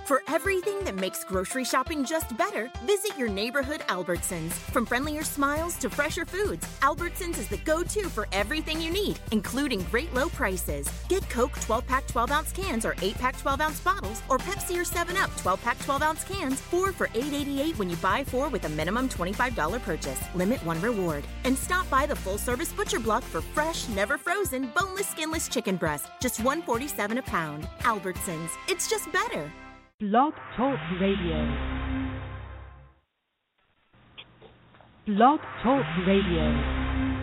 For everything that makes grocery shopping just better, visit your neighborhood Albertsons. From friendlier smiles to fresher foods, Albertsons is the go-to for everything you need, including great low prices. Get Coke 12-pack 12-ounce cans or 8-pack 12-ounce bottles, or Pepsi or 7-Up 12-pack 12-ounce cans, 4 for $8.88 when you buy 4 with a minimum $25 purchase. Limit 1 reward. And stop by the full-service Butcher Block for fresh, never frozen, boneless, skinless chicken breast. Just $1.47 a pound. Albertsons. It's just better. Blog Talk Radio. Blog Talk Radio.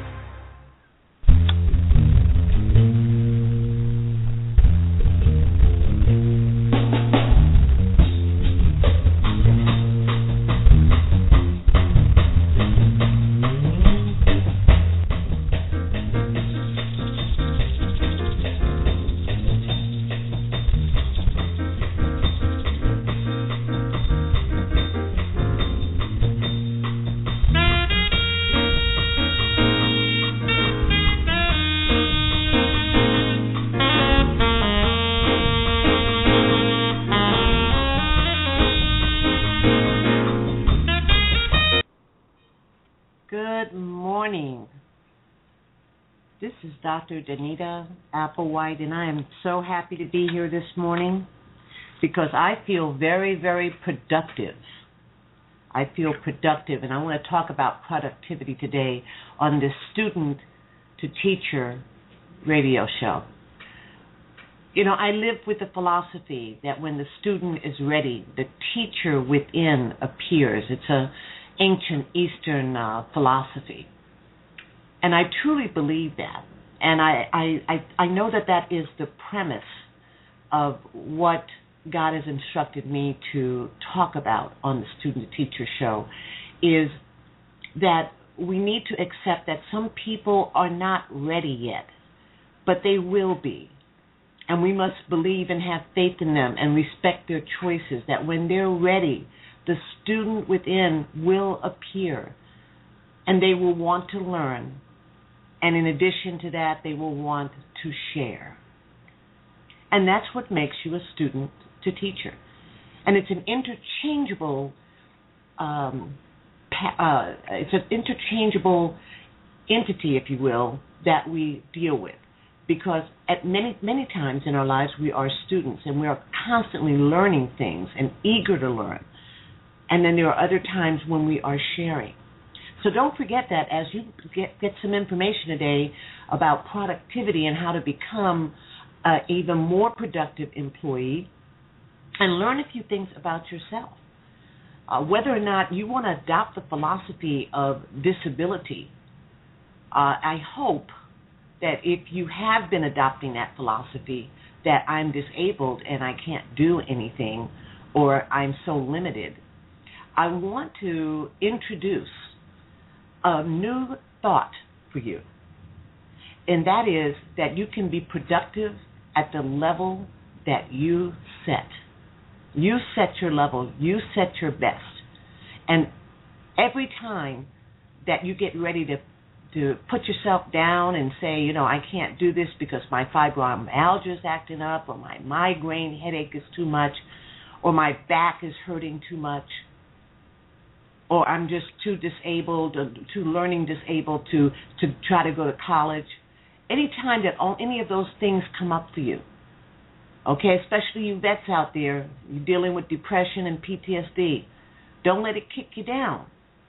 This is Dr. Danita Applewhite, and I am so happy to be here this morning because I feel very, very productive. I feel productive, and I want to talk about productivity today on this Student to Teacher radio show. You know, I live with the philosophy that when the student is ready, the teacher within appears. It's an ancient Eastern philosophy. And I truly believe that. And I know that that is the premise of what God has instructed me to talk about on the Student to Teacher show, is that we need to accept that some people are not ready yet, but they will be. And we must believe and have faith in them and respect their choices, that when they're ready, the student within will appear, and they will want to learn. And in addition to that, they will want to share. And that's what makes you a student to teacher. And it's an interchangeable entity, if you will, that we deal with. Because at many times in our lives, we are students, and we are constantly learning things and eager to learn. And then there are other times when we are sharing. So don't forget that as you get some information today about productivity and how to become an even more productive employee, and learn a few things about yourself. Whether or not you want to adopt the philosophy of disability, I hope that if you have been adopting that philosophy, that I'm disabled and I can't do anything, or I'm so limited, I want to introduce a new thought for you, and that is that you can be productive at the level that you set. You set your level. You set your best. And every time that you get ready to put yourself down and say, you know, I can't do this because my fibromyalgia is acting up, or my migraine headache is too much, or my back is hurting too much, or I'm just too disabled, or too learning disabled to try to go to college. Anytime that any of those things come up for you, okay, especially you vets out there, you're dealing with depression and PTSD, don't let it kick you down.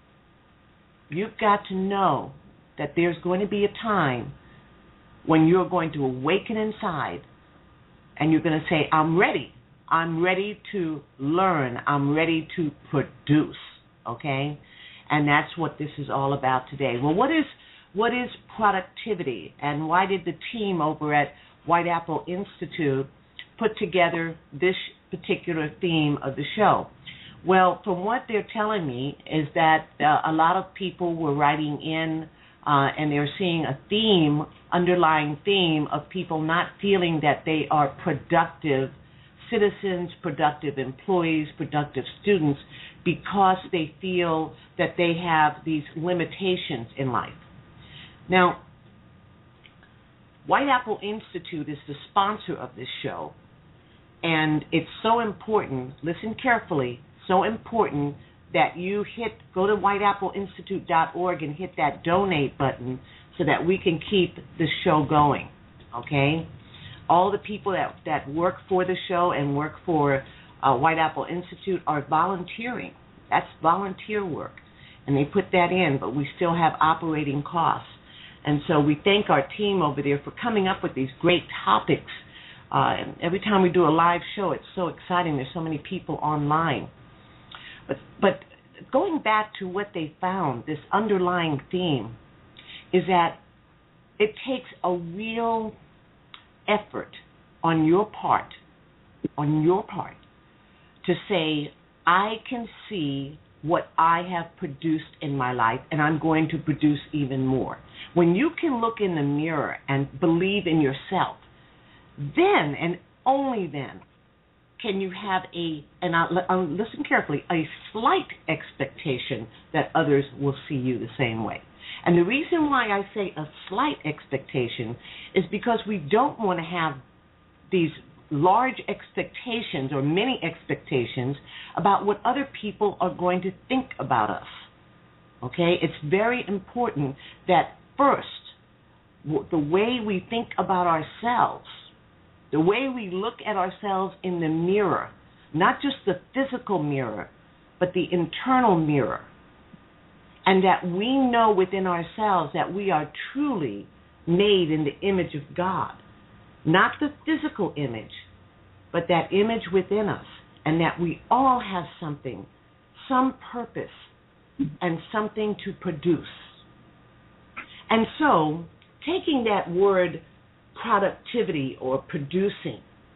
You've got to know that there's going to be a time when you're going to awaken inside and you're going to say, I'm ready. I'm ready to learn. I'm ready to produce. Okay, and that's what this is all about today. Well, what is productivity, and why did the team over at White Apple Institute put together this particular theme of the show? Well, from what they're telling me is that a lot of people were writing in and they're seeing a underlying theme of people not feeling that they are productive citizens, productive employees, productive students, because they feel that they have these limitations in life. Now, White Apple Institute is the sponsor of this show, And it's so important, listen carefully, so important that you go to whiteappleinstitute.org and hit that donate button so that we can keep the show going, okay? All the people that work for the show and work for White Apple Institute are volunteering. That's volunteer work. And they put that in, but we still have operating costs. And so we thank our team over there for coming up with these great topics. Every time we do a live show, it's so exciting. There's so many people online. But going back to what they found, this underlying theme is that it takes a real effort on your part, to say, I can see what I have produced in my life, and I'm going to produce even more. When you can look in the mirror and believe in yourself, then and only then can you have listen carefully, a slight expectation that others will see you the same way. And the reason why I say a slight expectation is because we don't want to have these large expectations or many expectations about what other people are going to think about us. Okay? It's very important that first, the way we think about ourselves, the way we look at ourselves in the mirror, not just the physical mirror, but the internal mirror, and that we know within ourselves that we are truly made in the image of God, not the physical image, but that image within us, and that we all have something, some purpose, and something to produce. And so, taking that word productivity or producing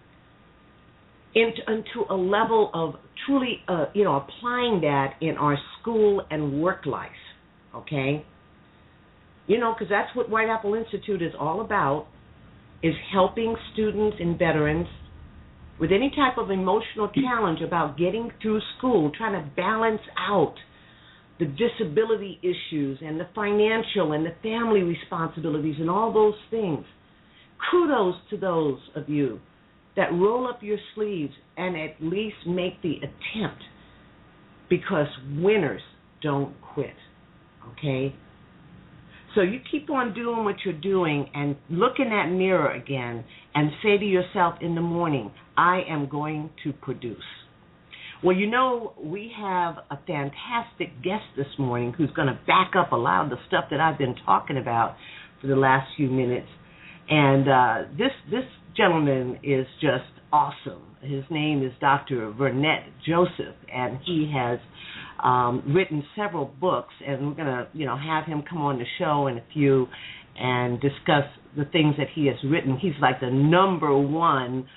into a level of truly, applying that in our school and work life, okay? Because that's what White Apple Institute is all about, is helping students and veterans with any type of emotional challenge about getting through school, trying to balance out the disability issues and the financial and the family responsibilities and all those things. Kudos to those of you that roll up your sleeves and at least make the attempt, because winners don't quit, okay? So you keep on doing what you're doing and look in that mirror again and say to yourself in the morning, I am going to produce. Well, we have a fantastic guest this morning who's going to back up a lot of the stuff that I've been talking about for the last few minutes. And this gentleman is just awesome. His name is Dr. Vernet Joseph, and he has written several books, and we're going to, have him come on the show in a few and discuss the things that he has written. He's like the number one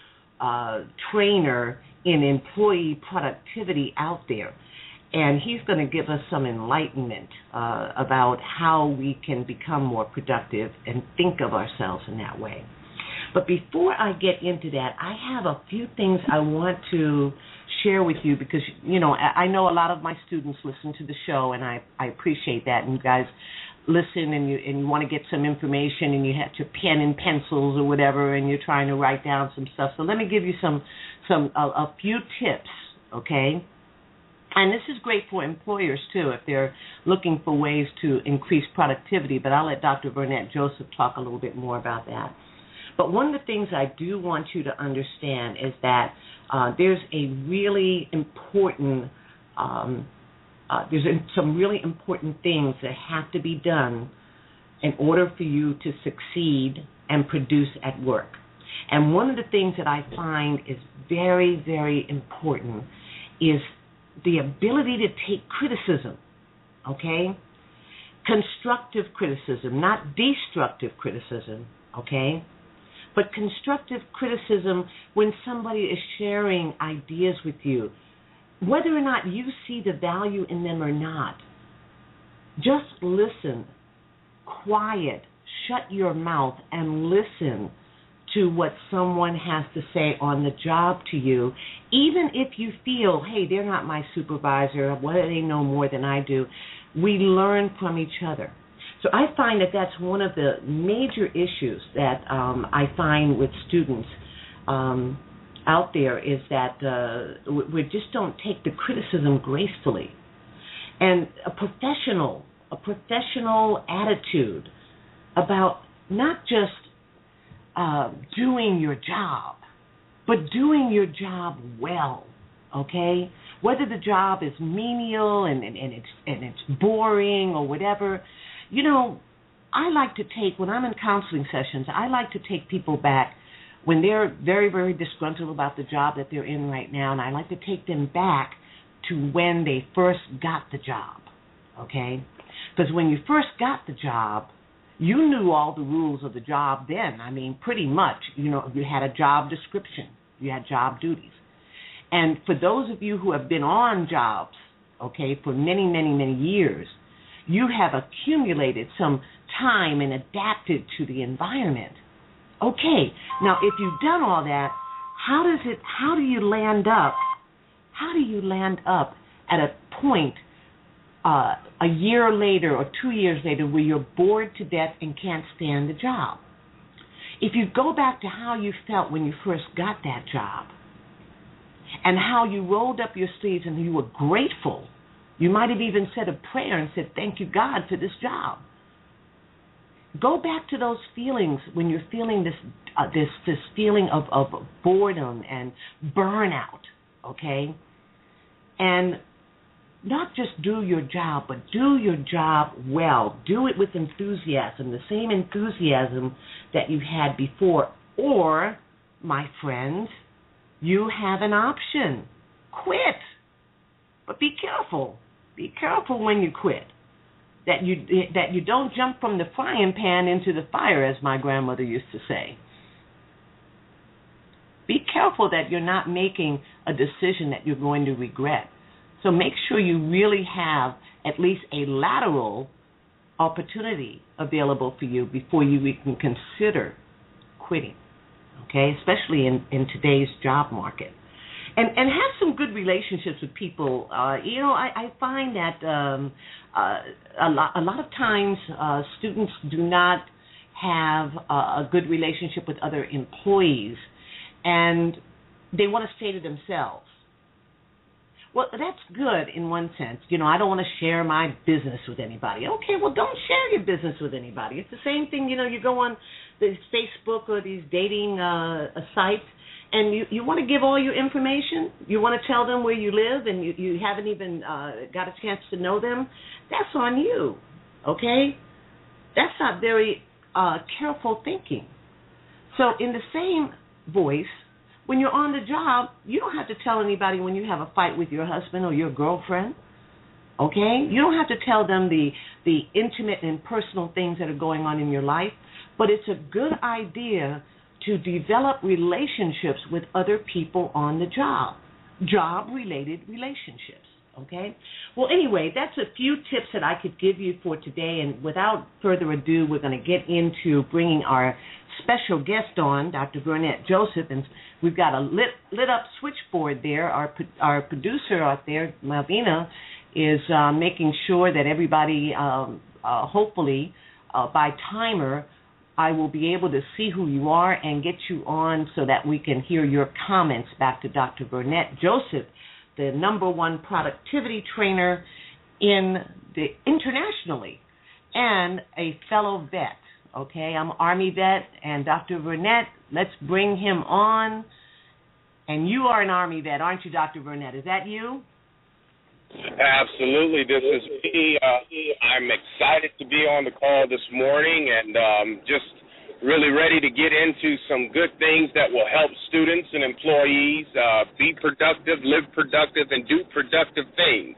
trainer in employee productivity out there, and he's going to give us some enlightenment about how we can become more productive and think of ourselves in that way. But before I get into that, I have a few things I want to share with you because, I know a lot of my students listen to the show, and I appreciate that. And you guys listen and you want to get some information, and you have your pen and pencils or whatever, and you're trying to write down some stuff. So let me give you a few tips, okay? And this is great for employers, too, if they're looking for ways to increase productivity. But I'll let Dr. Vernet Joseph talk a little bit more about that. But one of the things I do want you to understand is that there's a really important, some really important things that have to be done in order for you to succeed and produce at work. And one of the things that I find is very, very important is the ability to take criticism, okay? Constructive criticism, not destructive criticism, okay? But constructive criticism when somebody is sharing ideas with you, whether or not you see the value in them or not. Just listen, quiet, shut your mouth, and listen to what someone has to say on the job to you, even if you feel, hey, they're not my supervisor, what do they know more than I do? We learn from each other. So I find that that's one of the major issues that I find with students. out there is that we just don't take the criticism gracefully. And a professional attitude about not just doing your job, but doing your job well, okay? Whether the job is menial and it's boring or whatever, you know, I like to take, when I'm in counseling sessions, I like to take people back when they're very, very disgruntled about the job that they're in right now, and I like to take them back to when they first got the job, okay? Because when you first got the job, you knew all the rules of the job then. I mean, pretty much, you know, you had a job description, you had job duties. And for those of you who have been on jobs, okay, for many, many, many years, you have accumulated some time and adapted to the environment. Okay, now if you've done all that, how do you land up at a point a year later or 2 years later where you're bored to death and can't stand the job? If you go back to how you felt when you first got that job and how you rolled up your sleeves and you were grateful, you might have even said a prayer and said, thank you, God, for this job. Go back to those feelings when you're feeling this feeling of boredom and burnout, okay? And not just do your job, but do your job well. Do it with enthusiasm, the same enthusiasm that you had before. Or, my friends, you have an option. Quit. But be careful. Be careful when you quit. That you don't jump from the frying pan into the fire, as my grandmother used to say. Be careful that you're not making a decision that you're going to regret. So make sure you really have at least a lateral opportunity available for you before you even consider quitting, okay, especially in today's job market. And have some good relationships with people. I find that a lot of times students do not have a good relationship with other employees, and they want to stay to themselves. Well, that's good in one sense. You know, I don't want to share my business with anybody. Okay, well, don't share your business with anybody. It's the same thing, you know, you go on the Facebook or these dating sites, and you want to give all your information. You want to tell them where you live, and you haven't even got a chance to know them. That's on you, okay? That's not very careful thinking. So in the same voice, when you're on the job, you don't have to tell anybody when you have a fight with your husband or your girlfriend, okay? You don't have to tell them the intimate and personal things that are going on in your life, but it's a good idea to develop relationships with other people on the job-related relationships, okay? Well, anyway, that's a few tips that I could give you for today, and without further ado, we're going to get into bringing our special guest on, Dr. Burnett Joseph, and we've got a lit-up switchboard there. Our producer out there, Malvina, is making sure that everybody, hopefully, by timer, I will be able to see who you are and get you on so that we can hear your comments back to Dr. Burnett Joseph, the #1 productivity trainer internationally and a fellow vet. Okay, I'm Army vet, and Dr. Burnett, let's bring him on. And you are an Army vet, aren't you, Dr. Burnett? Is that you? Absolutely, this is me. I'm excited to be on the call this morning and just really ready to get into some good things that will help students and employees be productive, live productive, and do productive things.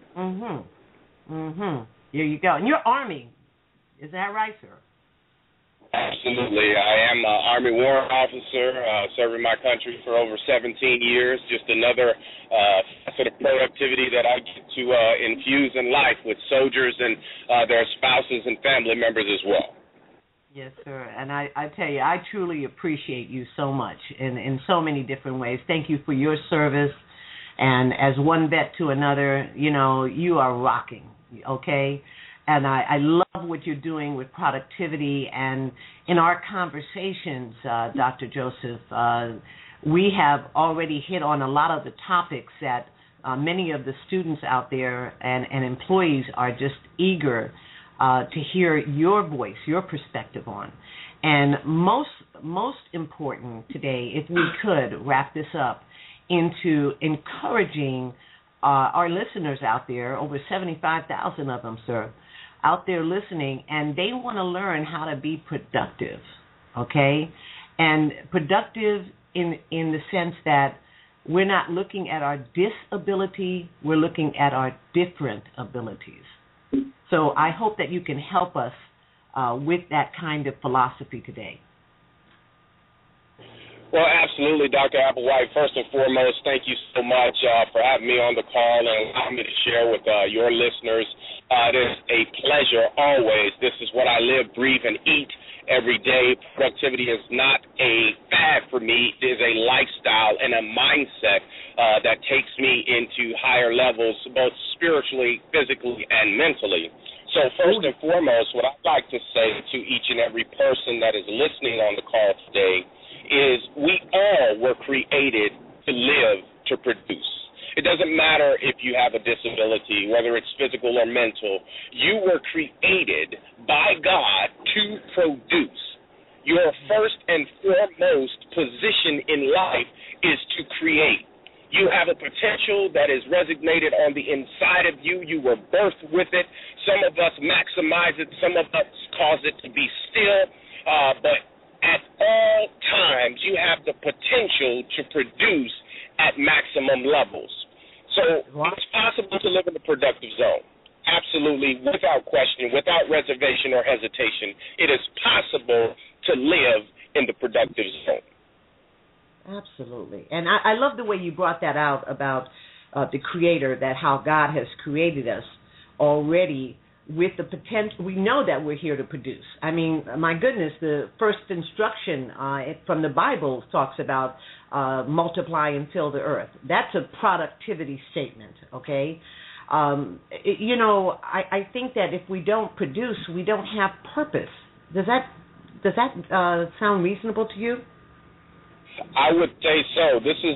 Here you go. And you're Army. Is that right, sir? Absolutely. I am an Army warrant officer, serving my country for over 17 years, just another facet of productivity that I get to infuse in life with soldiers and their spouses and family members as well. Yes, sir. And I tell you, I truly appreciate you so much in so many different ways. Thank you for your service. And as one vet to another, you know, you are rocking, okay? And I love what you're doing with productivity. And in our conversations, Dr. Joseph, we have already hit on a lot of the topics that many of the students out there and employees are just eager to hear your voice, your perspective on. And most important today, if we could wrap this up into encouraging our listeners out there, over 75,000 of them, sir, out there listening, and they want to learn how to be productive, okay? And productive in the sense that we're not looking at our disability, we're looking at our different abilities. So I hope that you can help us with that kind of philosophy today. Well, absolutely, Dr. Applewhite. First and foremost, thank you so much for having me on the call and allowing me to share with your listeners. It is a pleasure always. This is what I live, breathe, and eat every day. Productivity is not a fad for me. It is a lifestyle and a mindset that takes me into higher levels, both spiritually, physically, and mentally. So first and foremost, what I'd like to say to each and every person that is listening on the call today is we all were created to live, to produce. It doesn't matter if you have a disability, whether it's physical or mental. You were created by God to produce. Your first and foremost position in life is to create. You have a potential that is resonated on the inside of you. You were birthed with it. Some of us maximize it. Some of us cause it to be still. But at all times, you have the potential to produce at maximum levels. So it's possible to live in the productive zone. Absolutely, without question, without reservation or hesitation. It is possible to live in the productive zone. Absolutely. And I love the way you brought that out about the Creator, that how God has created us already with the potential. We know that we're here to produce. I mean, my goodness, the first instruction from the Bible talks about multiply and fill the earth. That's a productivity statement, okay? I think that if we don't produce, we don't have purpose. Does that sound reasonable to you? I would say so. This is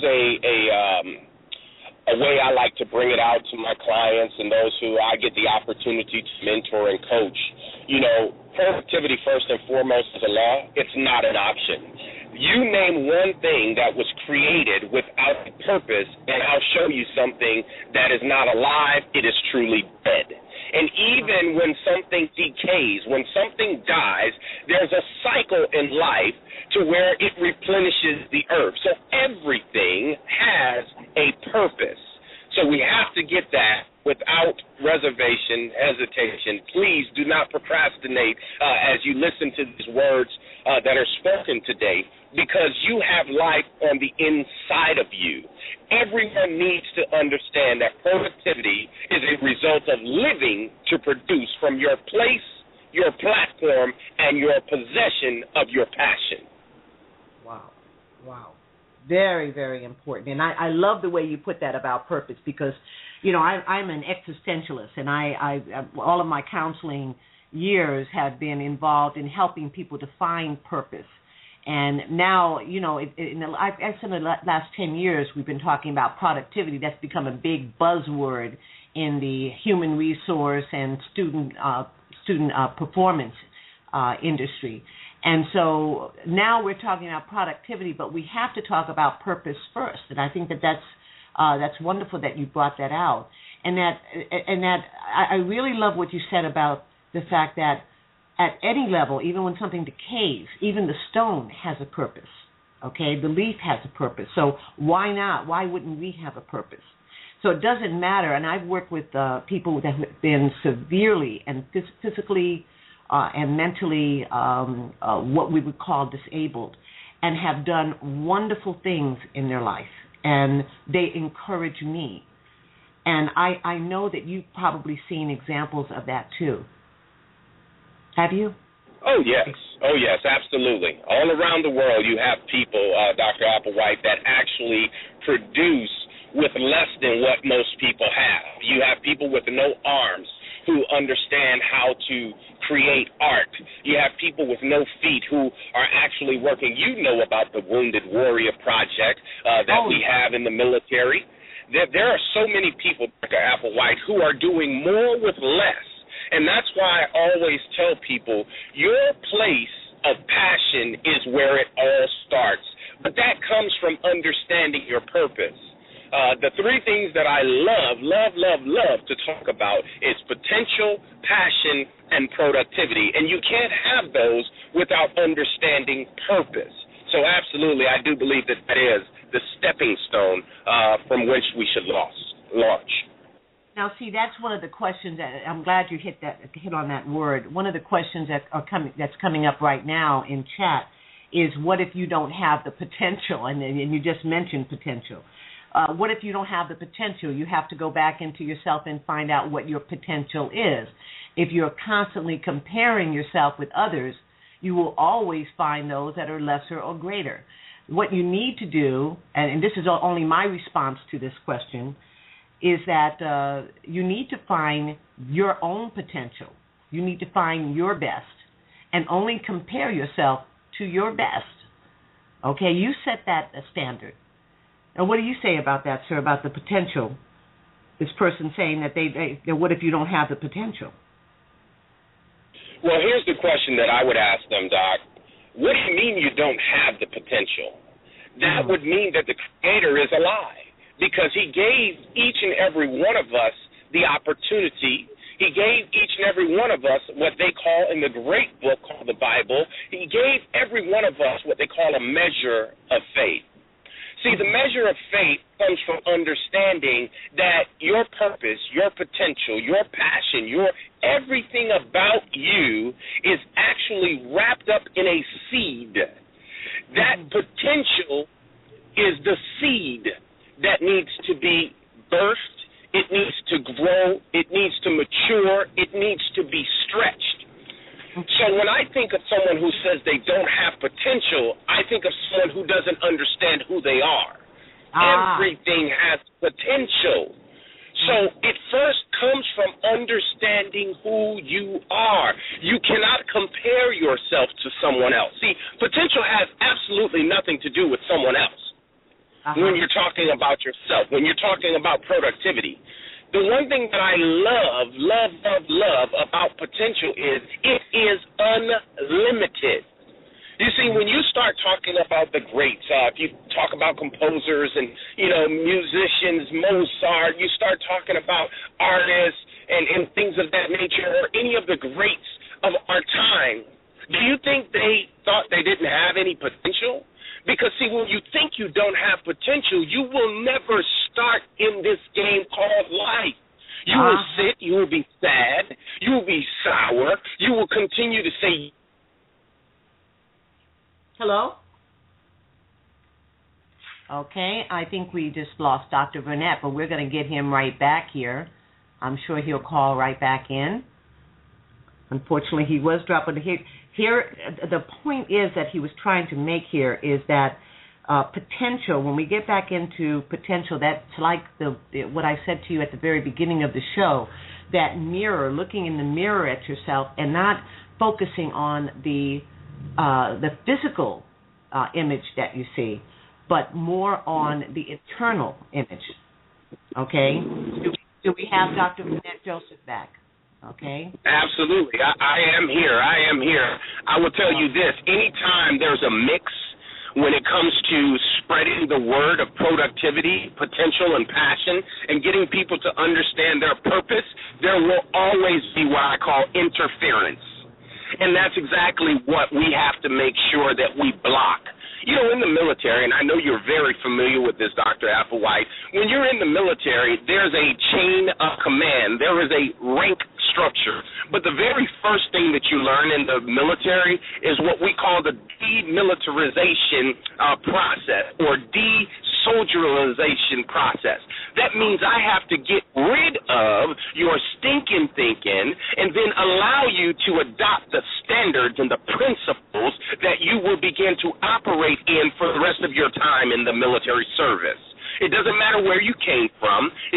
a way I like to bring it out to my clients and those who I get the opportunity to mentor and coach. You know, productivity first and foremost is a law. It's not an option. You name one thing that was created without a purpose, and I'll show you something that is not alive. It is truly dead. And even when something decays, when something dies, there's a cycle in life to where it replenishes the earth. So everything has a purpose. So we have to get that without reservation, hesitation. Please do not procrastinate as you listen to these words that are spoken today, because you have life on the inside of you. Everyone needs to understand that productivity is a result of living to produce from your place, your platform, and your possession of your passion. Wow. Very, very important. And I love the way you put that about purpose, because, you know, I'm an existentialist, and I all of my counseling years have been involved in helping people to find purpose. And now, you know, I've spent the last 10 years, we've been talking about productivity. That's become a big buzzword in the human resource and student performance industry. And so now we're talking about productivity, but we have to talk about purpose first. And I think that's wonderful that you brought that out. And that I really love what you said about the fact that at any level, even when something decays, even the stone has a purpose, okay? The leaf has a purpose. So why not? Why wouldn't we have a purpose? So it doesn't matter. And I've worked with people that have been severely and physically and mentally what we would call disabled, and have done wonderful things in their life. And they encourage me. And I know that you've probably seen examples of that too. Have you? Oh, yes, absolutely. All around the world you have people, Dr. Applewhite, that actually produce with less than what most people have. You have people with no arms who understand how to create art. You have people with no feet who are actually working. You know about the Wounded Warrior Project that we have in the military. There are so many people, Dr. Applewhite, who are doing more with less. And that's why I always tell people, your place of passion is where it all starts. But that comes from understanding your purpose. The three things that I love to talk about is potential, passion, and productivity. And you can't have those without understanding purpose. So absolutely, I do believe that is the stepping stone from which we should launch. Now, see, that's one of the questions that I'm glad you hit on that word. One of the questions that's coming up right now in chat is, what if you don't have the potential? And you just mentioned potential. What if you don't have the potential? You have to go back into yourself and find out what your potential is. If you're constantly comparing yourself with others, you will always find those that are lesser or greater. What you need to do, and this is only my response to this question, is that you need to find your own potential. You need to find your best and only compare yourself to your best. Okay, you set that standard. And what do you say about that, sir, about the potential? This person saying that they what if you don't have the potential? Well, here's the question that I would ask them, Doc. What do you mean you don't have the potential? That would mean that the Creator is a lie, because He gave each and every one of us the opportunity. He gave each and every one of us what they call in the great book called the Bible, He gave every one of us what they call a measure of faith. See, the measure of faith comes from understanding that your purpose, your potential, your passion, everything about you is actually wrapped up in a seed. That potential is the seed that needs to be birthed, it needs to grow, it needs to mature, it needs to be stretched. So when I think of someone who says they don't have potential, I think of someone who doesn't understand who they are. Everything has potential. So it first comes from understanding who you are. You cannot compare yourself to someone else. See, potential has absolutely nothing to do with someone else. When you're talking about yourself, when you're talking about productivity. The one thing that I love about potential is it is unlimited. You see, when you start talking about the greats, if you talk about composers and, musicians, Mozart, you start talking about artists and things of that nature, or any of the greats of our time, do you think they thought they didn't have any potential? Because, see, when you think you don't have potential, you will never start in this game called life. You will sit, you will be sad, you will be sour, you will continue to say... Hello? Okay, I think we just lost Dr. Burnett, but we're going to get him right back here. I'm sure he'll call right back in. Unfortunately, he was dropping here. The point is that he was trying to make here is that potential, when we get back into potential, that's like what I said to you at the very beginning of the show, that mirror, looking in the mirror at yourself and not focusing on the physical image that you see, but more on the internal image. Okay? Do we have Dr. Burnett Joseph back? Okay. Absolutely. I am here. I will tell you this. Anytime there's a mix when it comes to spreading the word of productivity, potential, and passion, and getting people to understand their purpose, there will always be what I call interference. And that's exactly what we have to make sure that we block. In the military, and I know you're very familiar with this, Dr. Applewhite, when you're in the military, there's a chain of command. There is a rank structure. But the very first thing that you learn in the military is what we call the demilitarization process, or desoldierization process. That means I have to get rid of your stinking thinking and then allow you to adopt the standards and the principles that you will begin to operate in for the rest of your time in the military service. It doesn't matter where you came from. It doesn't matter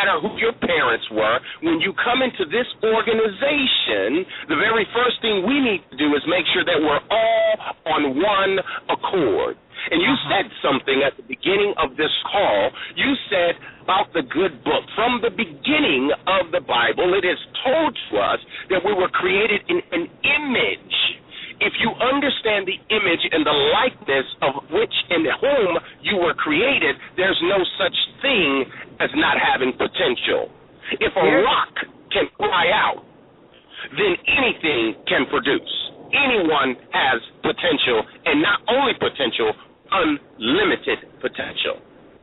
matter who your parents were, when you come into this organization, the very first thing we need to do is make sure that we're all on one accord. And you said something at the beginning of this call. You said about the good book. From the beginning of the Bible, it is told to us that we were created in an image. If you understand the image and the likeness of which and whom you were created, there's no such thing as not having potential. If a rock can cry out, then anything can produce. Anyone has potential, and not only potential, unlimited potential.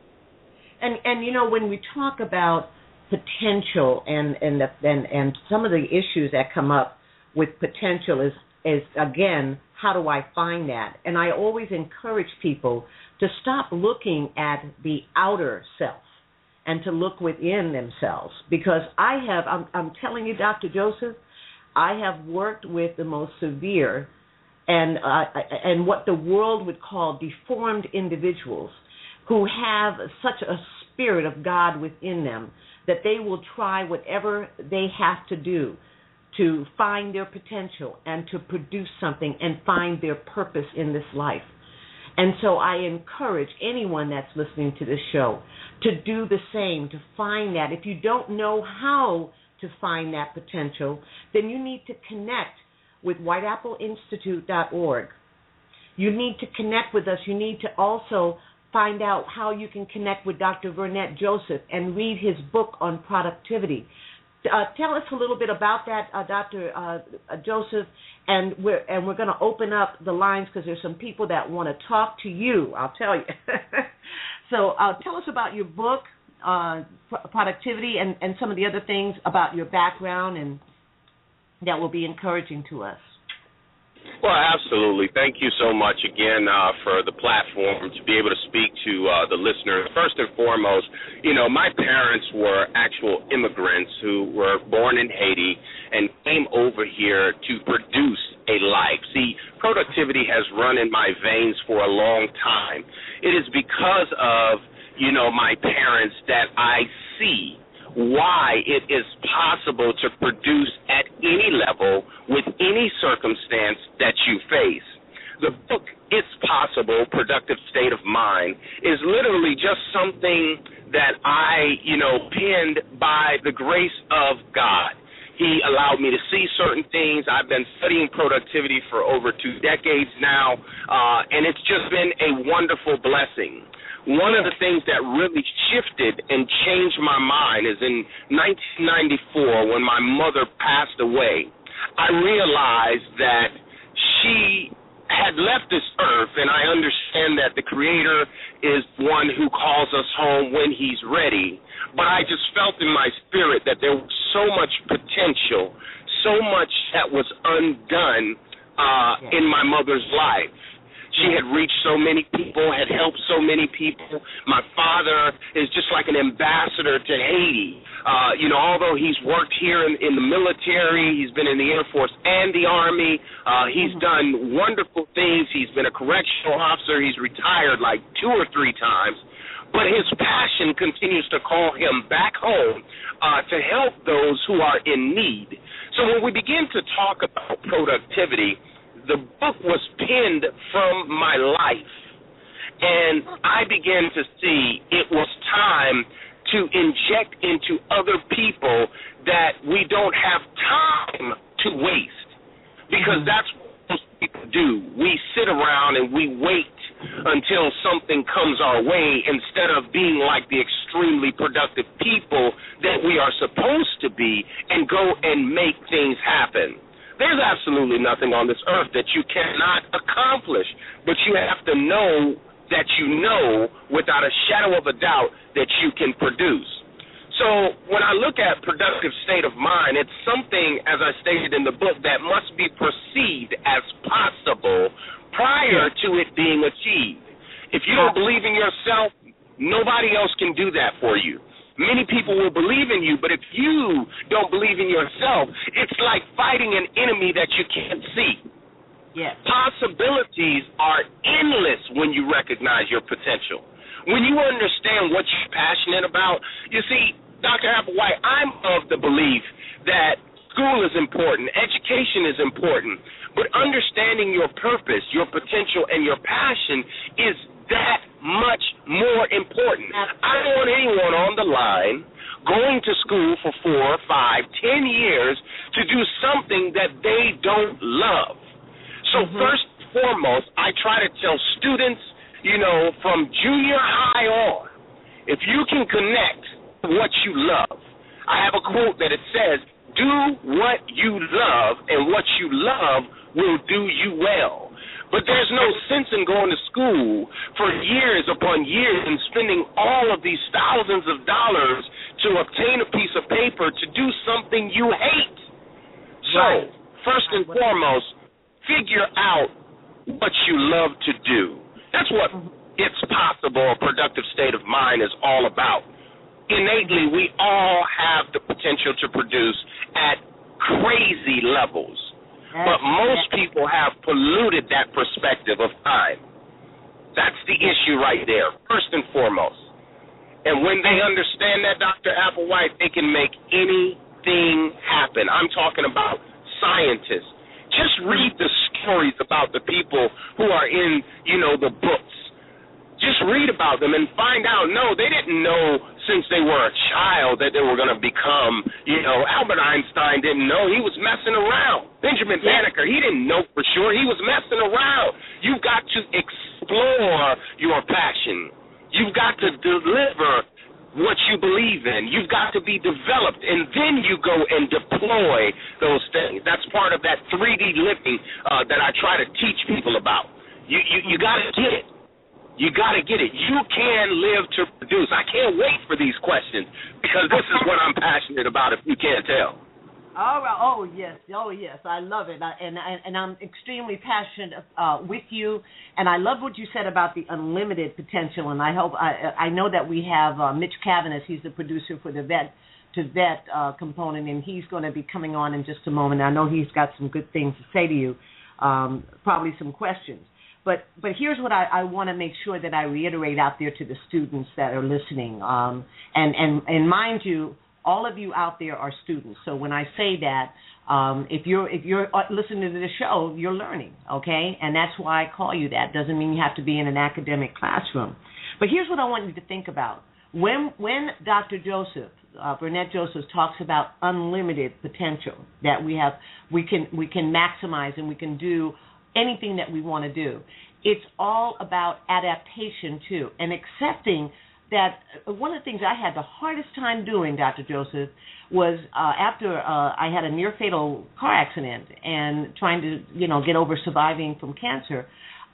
And you know, when we talk about potential and some of the issues that come up with potential is again, how do I find that? And I always encourage people to stop looking at the outer self and to look within themselves, because I'm telling you, Dr. Joseph, I have worked with the most severe and what the world would call deformed individuals who have such a spirit of God within them that they will try whatever they have to do to find their potential and to produce something and find their purpose in this life. And so I encourage anyone that's listening to this show to do the same, to find that. If you don't know how to find that potential, then you need to connect with whiteappleinstitute.org. You need to connect with us. You need to also find out how you can connect with Dr. Vernet Joseph and read his book on productivity. Tell us a little bit about that, Dr. Joseph, and we're going to open up the lines because there's some people that want to talk to you, I'll tell you. So tell us about your book, Productivity, and some of the other things about your background and that will be encouraging to us. Well, absolutely. Thank you so much again for the platform to be able to speak to the listeners. First and foremost, you know, my parents were actual immigrants who were born in Haiti and came over here to produce a life. See, productivity has run in my veins for a long time. It is because of, you know, my parents that I see why it is possible to produce at any level with any circumstance that you face. The book, It's Possible, Productive State of Mind, is literally just something that I, you know, penned by the grace of God. He allowed me to see certain things. I've been studying productivity for over 2 decades now, and it's just been a wonderful blessing. One of the things that really shifted and changed my mind is in 1994 when my mother passed away. I realized that she had left this earth, and I understand that the Creator is one who calls us home when He's ready. But I just felt in my spirit that there was so much potential, so much that was undone in my mother's life. She had reached so many people, had helped so many people. My father is just like an ambassador to Haiti. You know, although he's worked here in the military, he's been in the Air Force and the Army. He's done wonderful things. He's been a correctional officer. He's retired like 2 or 3 times. But his passion continues to call him back home to help those who are in need. So when we begin to talk about productivity, the book was penned from my life, and I began to see it was time to inject into other people that we don't have time to waste, because that's what most people do. We sit around and we wait until something comes our way instead of being like the extremely productive people that we are supposed to be and go and make things happen. There's absolutely nothing on this earth that you cannot accomplish, but you have to know that you know without a shadow of a doubt that you can produce. So when I look at productive state of mind, it's something, as I stated in the book, that must be perceived as possible prior to it being achieved. If you don't believe in yourself, nobody else can do that for you. Many people will believe in you, but if you don't believe in yourself, it's like fighting an enemy that you can't see. Yes. Possibilities are endless when you recognize your potential. When you understand what you're passionate about, you see, Dr. Applewhite, I'm of the belief that school is important, education is important, but understanding your purpose, your potential, and your passion is that much more important. I don't want anyone on the line going to school for 4, 5, 10 years to do something that they don't love. So first and foremost, I try to tell students, from junior high on, if you can connect what you love. I have a quote that it says, do what you love, and what you love will do you well. But there's no sense in going to school for years upon years and spending all of these thousands of dollars to obtain a piece of paper to do something you hate. So, first and foremost, figure out what you love to do. That's what It's Possible, a Productive State of Mind is all about. Innately, we all have the potential to produce at crazy levels. But most people have polluted that perspective of time. That's the issue right there, first and foremost. And when they understand that, Dr. Applewhite, they can make anything happen. I'm talking about scientists. Just read the stories about the people who are in, the books. Just read about them and find out, no, they didn't know since they were a child that they were going to become, Albert Einstein didn't know. He was messing around. Benjamin Banneker, he didn't know for sure. He was messing around. You've got to explore your passion. You've got to deliver what you believe in. You've got to be developed, and then you go and deploy those things. That's part of that 3D living that I try to teach people about. You got to get it. You got to get it. You can live to produce. I can't wait for these questions because this is what I'm passionate about, if you can't tell. All right. Oh, yes. I love it. And I'm extremely passionate with you. And I love what you said about the unlimited potential. And I know that we have Mitch Cavanis. He's the producer for the Vet to Vet component, and he's going to be coming on in just a moment. I know he's got some good things to say to you, probably some questions. But here's what I want to make sure that I reiterate out there to the students that are listening. And mind you, all of you out there are students. So when I say that, if you're listening to the show, you're learning, okay? And that's why I call you that. Doesn't mean you have to be in an academic classroom. But here's what I want you to think about. When Dr. Joseph, Burnett Joseph, talks about unlimited potential that we can maximize and we can do anything that we want to do. It's all about adaptation, too, and accepting that one of the things I had the hardest time doing, Dr. Joseph, was after I had a near-fatal car accident and trying to, get over surviving from cancer,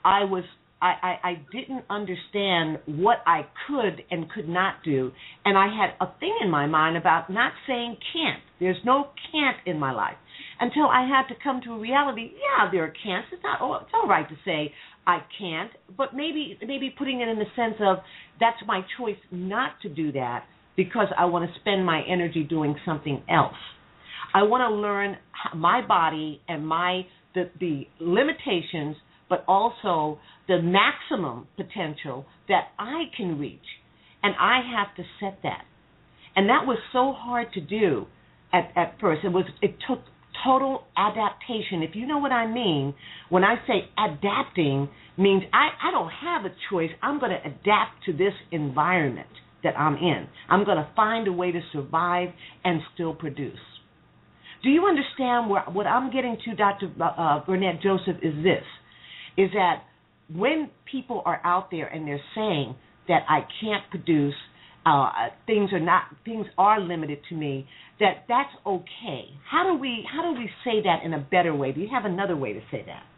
I didn't understand what I could and could not do, and I had a thing in my mind about not saying can't. There's no can't in my life. Until I had to come to a reality, there are can'ts. It's all right to say I can't, but maybe putting it in the sense of that's my choice not to do that because I want to spend my energy doing something else. I want to learn my body and the limitations, but also the maximum potential that I can reach, and I have to set that. And that was so hard to do at first. It took total adaptation. If you know what I mean, when I say adapting, means I don't have a choice. I'm going to adapt to this environment that I'm in. I'm going to find a way to survive and still produce. Do you understand what I'm getting to, Dr. Burnett Joseph, is this, is that when people are out there and they're saying that I can't produce, things are limited to me, that's okay. How do we say that in a better way? Do you have another way to say that?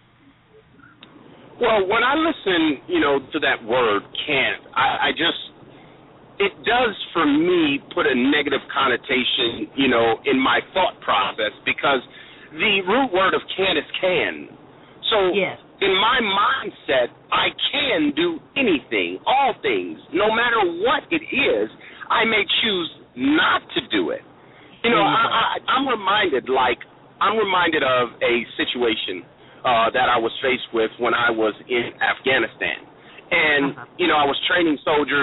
Well, when I listen, to that word can't, it does for me put a negative connotation, in my thought process because the root word of can is can. So yes. In my mindset, I can do anything, all things, no matter what it is. I may choose not to do it. I'm reminded of a situation that I was faced with when I was in Afghanistan. And, I was training soldiers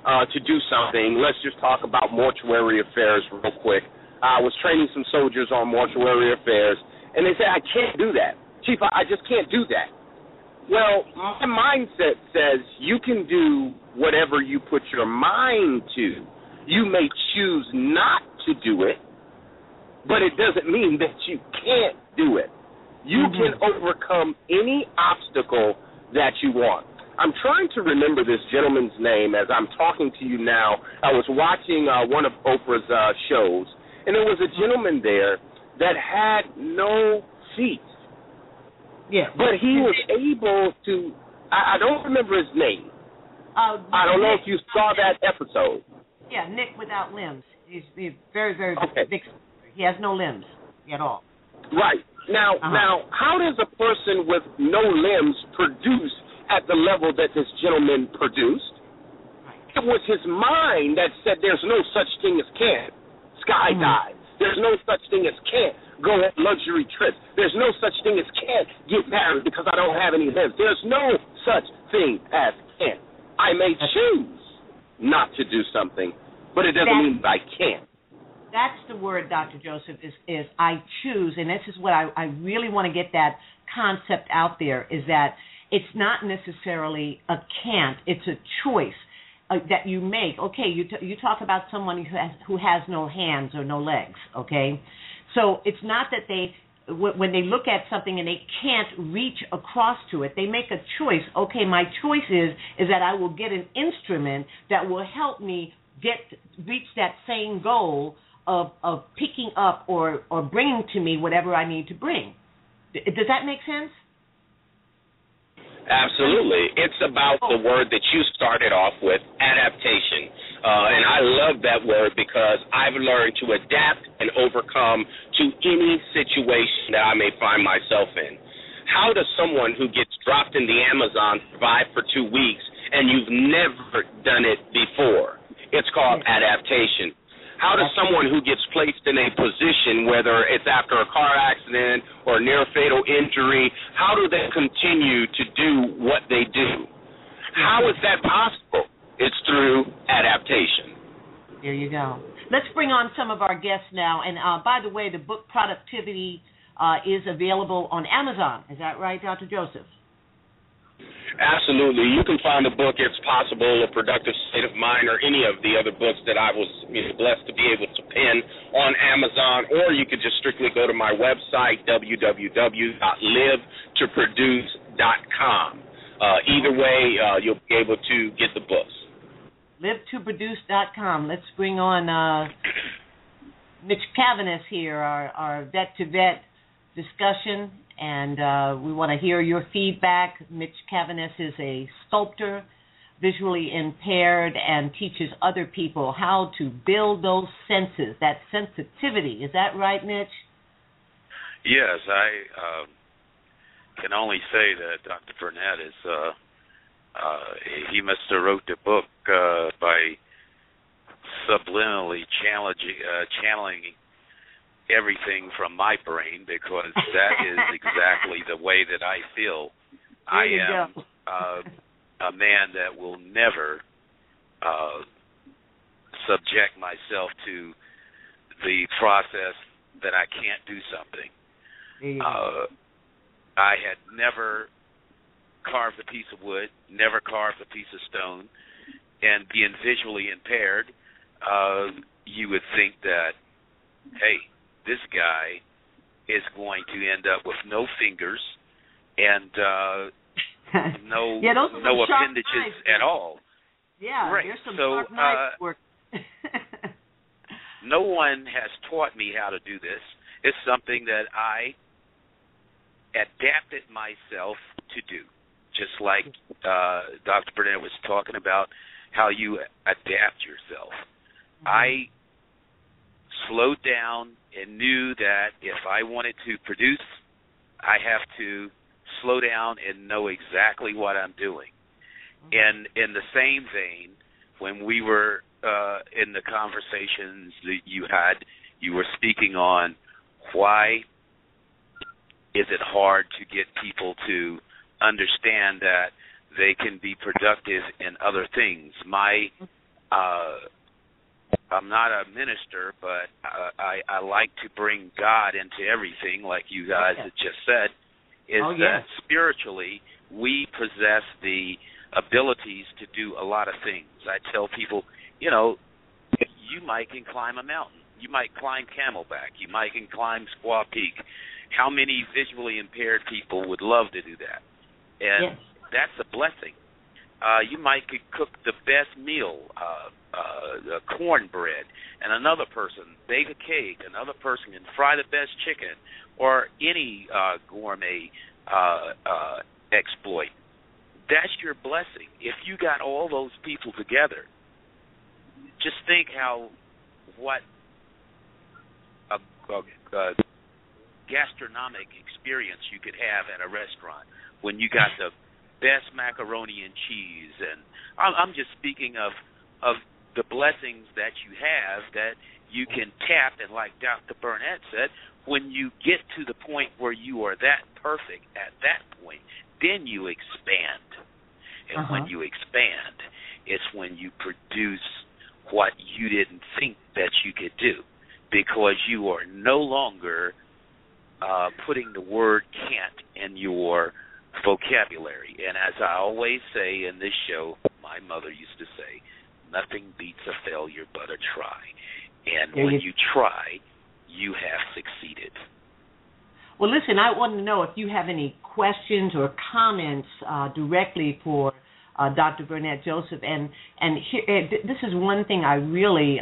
to do something. Let's just talk about mortuary affairs real quick. I was training some soldiers on mortuary affairs, and they said, I can't do that. Chief, I just can't do that. Well, my mindset says you can do whatever you put your mind to. You may choose not to do it, but it doesn't mean that you can't do it. You can overcome any obstacle that you want. I'm trying to remember this gentleman's name as I'm talking to you now. I was watching one of Oprah's shows, and there was a gentleman there that had no feet. Yeah. But he was able to, I don't remember his name. I don't know if you saw that episode. Yeah, Nick without limbs. He's very, very big. He has no limbs at all. Right. Now, how does a person with no limbs produce at the level that this gentleman produced? Right. It was his mind that said there's no such thing as can't skydive. There's no such thing as can't go on luxury trips. There's no such thing as can't get married because I don't have any limbs. There's no such thing as can't. I may choose not to do something, but it doesn't mean I can't. That's the word, Dr. Joseph, is I choose, and this is what I really want to get that concept out there, is that it's not necessarily a can't, it's a choice that you make. Okay, you talk about someone who has no hands or no legs, okay? So it's not that when they look at something and they can't reach across to it, they make a choice. Okay, my choice is that I will get an instrument that will help me reach that same goal of picking up or bringing to me whatever I need to bring. Does that make sense? Absolutely. It's about the word that you started off with, adaptation. And I love that word because I've learned to adapt and overcome to any situation that I may find myself in. How does someone who gets dropped in the Amazon survive for 2 weeks and you've never done it before? It's called adaptation. How does someone who gets placed in a position, whether it's after a car accident or near fatal injury, how do they continue to do what they do? How is that possible? It's through adaptation. There you go. Let's bring on some of our guests now. And by the way, the book Productivity is available on Amazon. Is that right, Dr. Joseph? Absolutely. You can find the book, It's Possible, A Productive State of Mind, or any of the other books that I was blessed to be able to pen on Amazon, or you could just strictly go to my website, www.livetoproduce.com. Either way, you'll be able to get the books. Livetoproduce.com. Let's bring on Mitch Cavanis here, our vet-to-vet discussion. And we want to hear your feedback. Mitch Cavanis is a sculptor, visually impaired, and teaches other people how to build those senses, that sensitivity. Is that right, Mitch? Yes, I can only say that Dr. Burnett is, he must have wrote the book by subliminally channeling everything from my brain, because that is exactly the way that I feel. I am a man that will never subject myself to the process that I can't do something. I had never carved a piece of wood, never carved a piece of stone, and being visually impaired, you would think that, hey, this guy is going to end up with no fingers and no appendages at all. Yeah, right. There's some so sharp knife work. no one has taught me how to do this. It's something that I adapted myself to do, just like Dr. Burnett was talking about how you adapt yourself. I slowed down and knew that if I wanted to produce, I have to slow down and know exactly what I'm doing. And in the same vein, when we were in the conversations that you were speaking on why is it hard to get people to understand that they can be productive in other things. My I'm not a minister, but I like to bring God into everything, like you guys had just said, is that spiritually we possess the abilities to do a lot of things. I tell people, you might can climb a mountain. You might climb Camelback. You might can climb Squaw Peak. How many visually impaired people would love to do that? And that's a blessing. You might could cook the best meal, cornbread, and another person bake a cake, another person can fry the best chicken, or any gourmet exploit. That's your blessing. If you got all those people together, just think what a gastronomic experience you could have at a restaurant when you got the best macaroni and cheese. And I'm just speaking of the blessings that you have that you can tap, and like Dr. Burnett said, when you get to the point where you are that perfect at that point, then you expand. And when you expand, it's when you produce what you didn't think that you could do, because you are no longer putting the word can't in your vocabulary. And as I always say in this show, my mother used to say, nothing beats a failure but a try. And when you try, you have succeeded. Well, listen, I want to know if you have any questions or comments directly for Dr. Burnett Joseph. And here, this is one thing I really,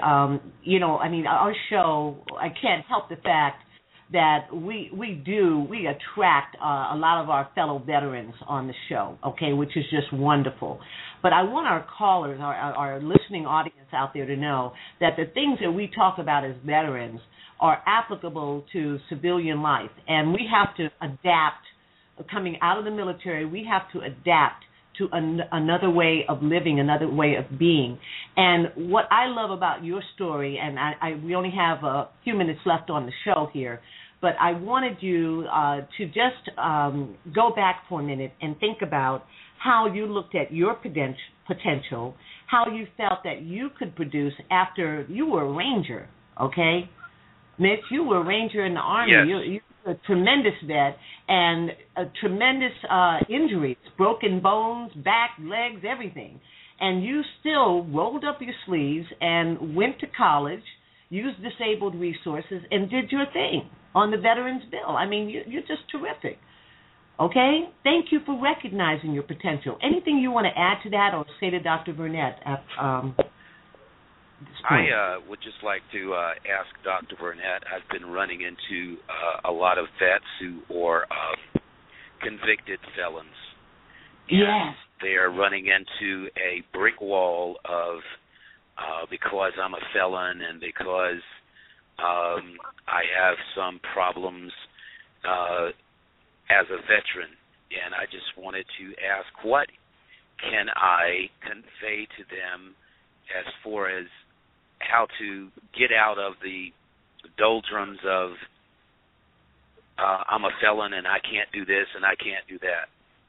our show, I can't help the fact that we attract a lot of our fellow veterans on the show, okay, which is just wonderful. But I want our callers, our listening audience out there to know that the things that we talk about as veterans are applicable to civilian life. And we have to adapt, coming out of the military, we have to adapt to another way of living, another way of being. And what I love about your story, and we only have a few minutes left on the show here, but I wanted you to just go back for a minute and think about how you looked at your potential, how you felt that you could produce after you were a Ranger, okay? Mitch, you were a Ranger in the Army. Yes. You were a tremendous vet and tremendous injuries, broken bones, back, legs, everything. And you still rolled up your sleeves and went to college, used disabled resources, and did your thing on the Veterans Bill. I mean, you're just terrific. Okay? Thank you for recognizing your potential. Anything you want to add to that or say to Dr. Burnett at this point? I would just like to ask Dr. Burnett, I've been running into a lot of vets who are convicted felons. Yes. They are running into a brick wall of because I'm a felon and because I have some problems as a veteran. And I just wanted to ask, what can I convey to them as far as how to get out of the doldrums of I'm a felon and I can't do this and I can't do that,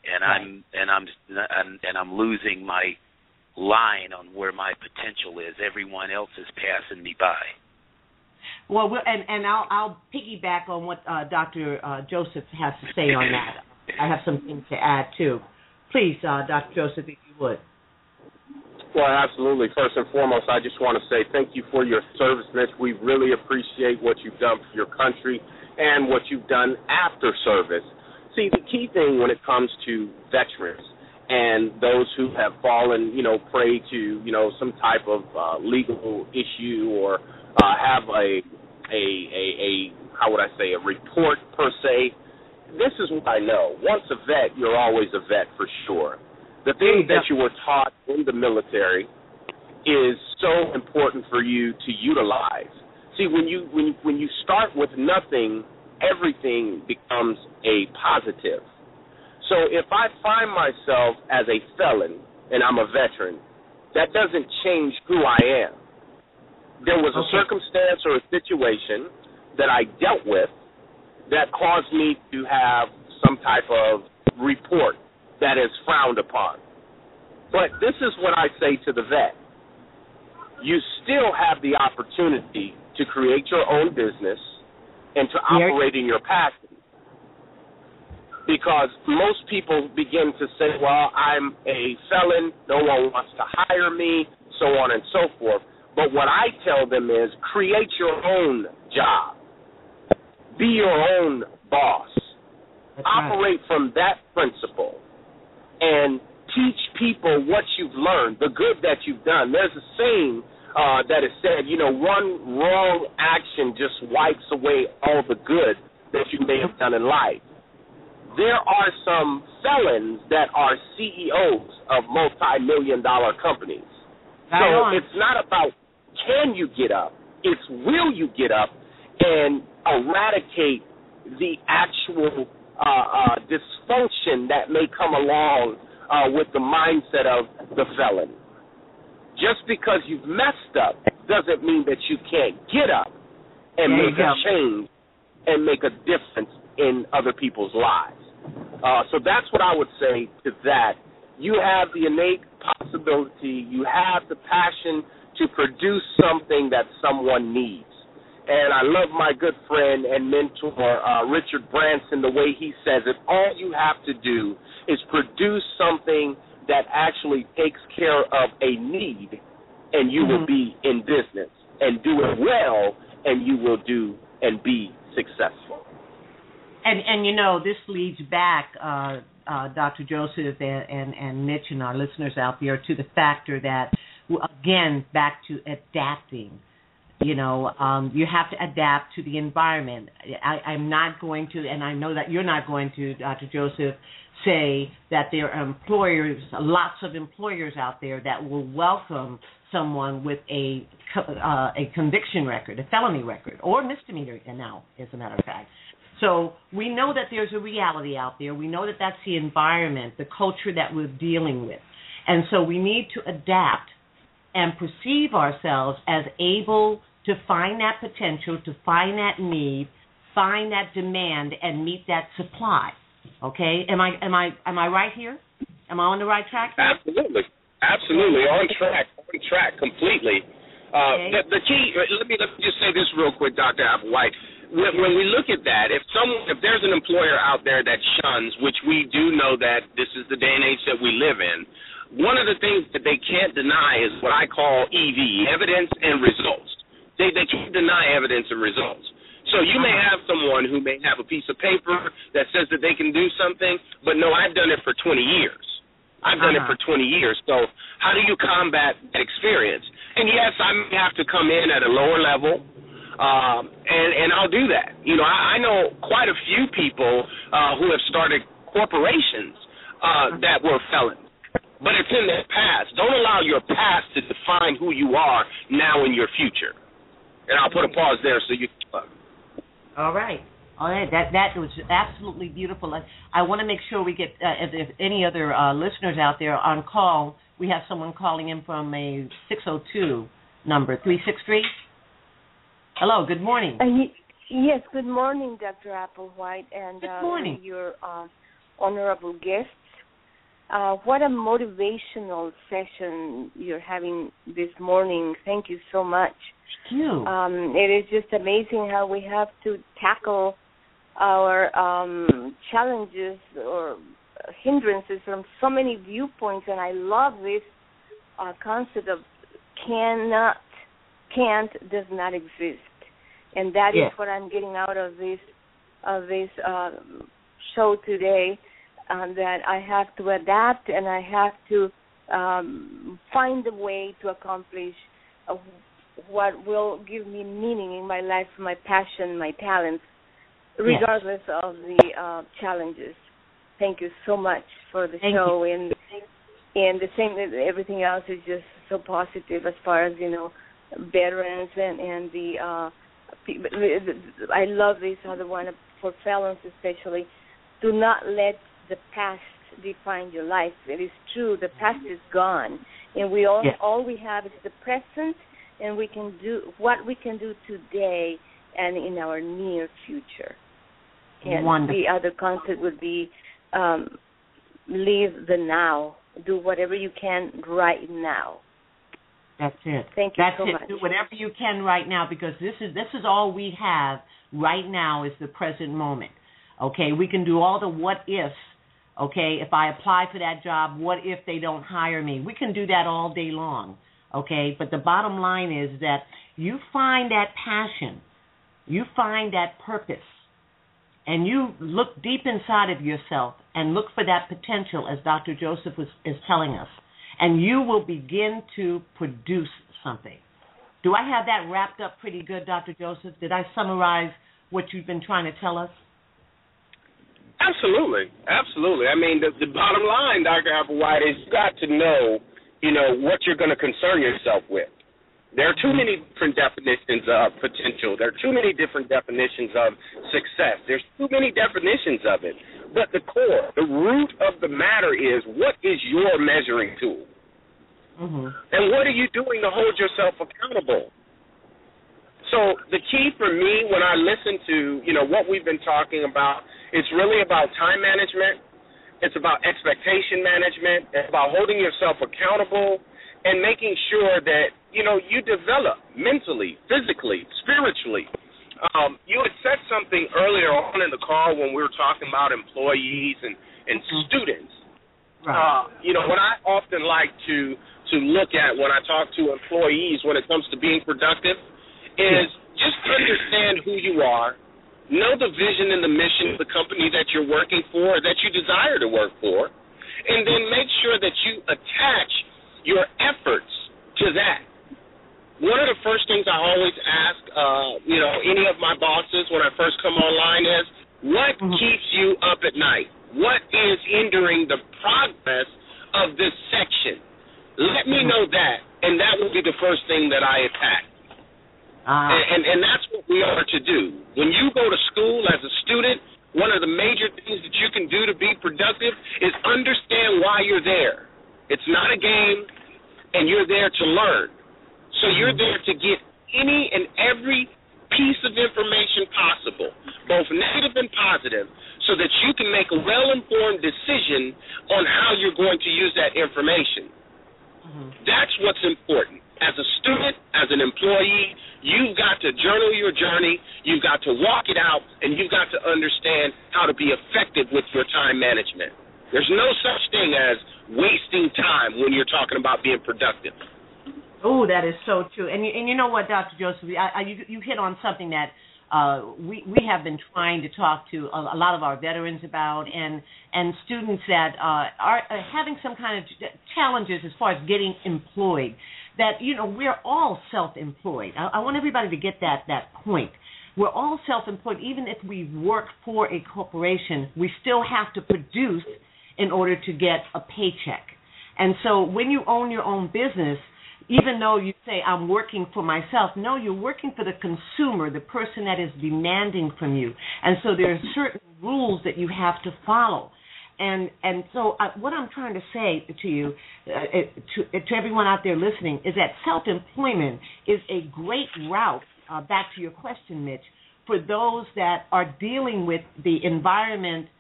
and I'm losing my line on where my potential is. Everyone else is passing me by. Well, I'll piggyback on what Dr. Joseph has to say on that. I have some things to add too. Please, Dr. Joseph, if you would. Well, absolutely. First and foremost, I just want to say thank you for your service, Mitch. We really appreciate what you've done for your country and what you've done after service. See, the key thing when it comes to veterans and those who have fallen, prey to, some type of legal issue or have a how would I say, a report per se, this is what I know. Once a vet, you're always a vet for sure. The thing that you were taught in the military is so important for you to utilize. See, when you start with nothing, everything becomes a positive. So if I find myself as a felon and I'm a veteran, that doesn't change who I am. There was a circumstance or a situation that I dealt with that caused me to have some type of report that is frowned upon. But this is what I say to the vet. you still have the opportunity to create your own business and to operate in your passion. Because most people begin to say, well, I'm a felon, no one wants to hire me, so on and so forth. But what I tell them is create your own job. Be your own boss. That's Operate from that principle and teach people what you've learned, the good that you've done. There's a saying that is said, one wrong action just wipes away all the good that you may have done in life. There are some felons that are CEOs of multi-million-dollar companies. So it's not about can you get up, it's will you get up and eradicate the actual dysfunction that may come along with the mindset of the felon. Just because you've messed up doesn't mean that you can't get up and make a change and make a difference in other people's lives. So that's what I would say to that. You have the innate possibility, you have the passion to produce something that someone needs. And I love my good friend and mentor, Richard Branson, the way he says it. All you have to do is produce something that actually takes care of a need, and you will be in business. And do it well, and you will do and be successful. And this leads back, Dr. Joseph and Mitch and our listeners out there, to the factor that, again, back to adapting. You have to adapt to the environment. I'm not going to, and I know that you're not going to, Dr. Joseph, say that there are employers, lots of employers out there that will welcome someone with a conviction record, a felony record, or misdemeanor now, as a matter of fact. So we know that there's a reality out there. We know that that's the environment, the culture that we're dealing with. And so we need to adapt and perceive ourselves as able to find that potential, to find that need, find that demand, and meet that supply. Okay? Am I right here? Am I on the right track here? Absolutely. On track completely. Okay. The key, let me just say this real quick, Dr. Applewhite. When we look at that, if there's an employer out there that shuns, which we do know that this is the day and age that we live in, one of the things that they can't deny is what I call EV, evidence and results. They can't deny evidence and results. So you may have someone who may have a piece of paper that says that they can do something, but no, I've done it for 20 years. I've done it for 20 years. So how do you combat that experience? And yes, I may have to come in at a lower level, and I'll do that. I know quite a few people who have started corporations that were felons, but it's in their past. Don't allow your past to define who you are now in your future. And I'll put a pause there so you can. All right. That was absolutely beautiful. I want to make sure we get, if any other listeners out there on call, we have someone calling in from a 602 number, 363. Hello, good morning. Yes, good morning, Dr. Applewhite, and good morning. Your honorable guests. What a motivational session you're having this morning. Thank you so much. Thank you. It is just amazing how we have to tackle our challenges or hindrances from so many viewpoints, and I love this concept of can't does not exist, and that is what I'm getting out of this show today. That I have to adapt and I have to find a way to accomplish what will give me meaning in my life, my passion, my talents, regardless of the challenges. Thank you so much for the show, and the same. Everything else is just so positive as far as veterans and the. I love this other one for felons especially. Do not let the past define your life. It is true. The past is gone, and we all we have is the present, and we can do what we can do today and in our near future. And wonderful. The other concept would be live the now. Do whatever you can right now. That's it. Thank you so much. Do whatever you can right now, because this is all we have right now is the present moment. Okay, we can do all the what ifs. Okay, if I apply for that job, what if they don't hire me? We can do that all day long. Okay, but the bottom line is that you find that passion, you find that purpose, and you look deep inside of yourself and look for that potential, as Dr. Joseph is telling us, and you will begin to produce something. Do I have that wrapped up pretty good, Dr. Joseph? Did I summarize what you've been trying to tell us? Absolutely. I mean, the bottom line, Dr. Applewhite, is you got to know, what you're going to concern yourself with. There are too many different definitions of potential. There are too many different definitions of success. There's too many definitions of it. But the core, the root of the matter is, what is your measuring tool? Mm-hmm. And what are you doing to hold yourself accountable? So the key for me when I listen to, what we've been talking about, it's really about time management. It's about expectation management. It's about holding yourself accountable and making sure that, you develop mentally, physically, spiritually. You had said something earlier on in the call when we were talking about employees and students. Right. What I often like to look at when I talk to employees when it comes to being productive is just understand who you are, know the vision and the mission of the company that you're working for, that you desire to work for, and then make sure that you attach your efforts to that. One of the first things I always ask, any of my bosses when I first come online is, what keeps you up at night? What is hindering the progress of this section? Let me know that, and that will be the first thing that I attack. And that's what we are to do. When you go to school as a student, one of the major things that you can do to be productive is understand why you're there. It's not a game, and you're there to learn. So you're there to get any and every piece of information possible, both negative and positive, so that you can make a well-informed decision on how you're going to use that information. That's what's important. As a student, as an employee, you've got to journal your journey, you've got to walk it out, and you've got to understand how to be effective with your time management. There's no such thing as wasting time when you're talking about being productive. Oh, that is so true. And you know what, Dr. Joseph, you hit on something that we have been trying to talk to a lot of our veterans about, and students that are having some kind of challenges as far as getting employed. That, we're all self-employed. I want everybody to get that point. We're all self-employed. Even if we work for a corporation, we still have to produce in order to get a paycheck. And so when you own your own business, even though you say, I'm working for myself, no, you're working for the consumer, the person that is demanding from you. And so there are certain rules that you have to follow. And so what I'm trying to say to you, to everyone out there listening, is that self-employment is a great route, back to your question, Mitch, for those that are dealing with the environmental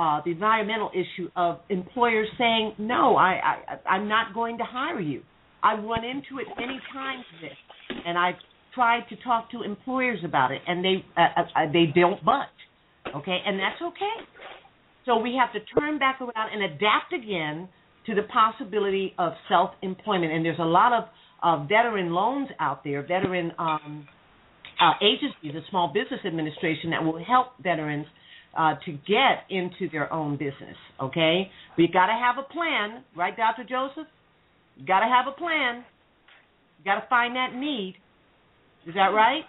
issue of employers saying, no, I'm not going to hire you. I've run into it many times, and I've tried to talk to employers about it, and they don't budge, okay? And that's okay. So we have to turn back around and adapt again to the possibility of self-employment. And there's a lot of veteran loans out there, veteran agencies, the Small Business Administration, that will help veterans to get into their own business, okay? But you got to have a plan, right, Dr. Joseph? You got to have a plan. You got to find that need. Is that right?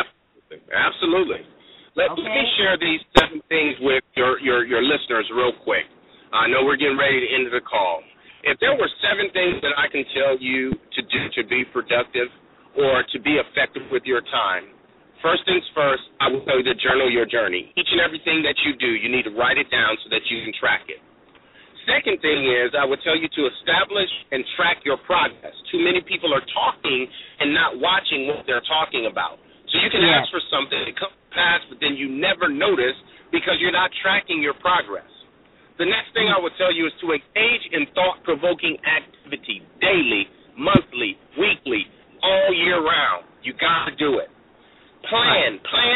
Absolutely. Let me share these 7 things with your listeners real quick. I know we're getting ready to end the call. If there were 7 things that I can tell you to do to be productive or to be effective with your time, first things first, I will tell you to journal your journey. Each and everything that you do, you need to write it down so that you can track it. Second thing is, I would tell you to establish and track your progress. Too many people are talking and not watching what they're talking about. So you can ask for something to come past, but then you never notice because you're not tracking your progress. The next thing I would tell you is to engage in thought-provoking activity daily, monthly, weekly, all year round. You got to do it. Plan,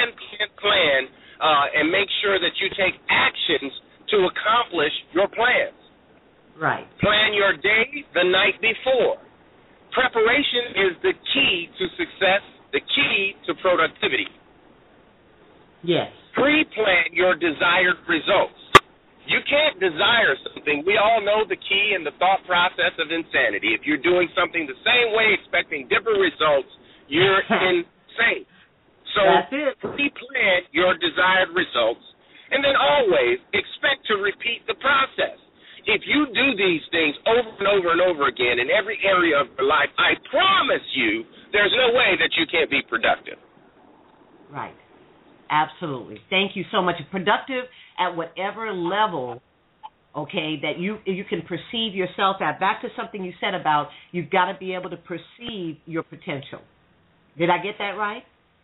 and make sure that you take actions to accomplish your plans. Right. Plan your day the night before. Preparation is the key to success, the key to productivity. Yes. Pre-plan your desired results. You can't desire something. We all know the key and the thought process of insanity. If you're doing something the same way, expecting different results, you're insane. So pre-plan your desired results, and then always expect to repeat the process. If you do these things over and over and over again in every area of your life, I promise you there's no way that you can't be productive. Right. Absolutely. Thank you so much. Productive at whatever level, okay, that you can perceive yourself at. Back to something you said about you've got to be able to perceive your potential. Did I get that right?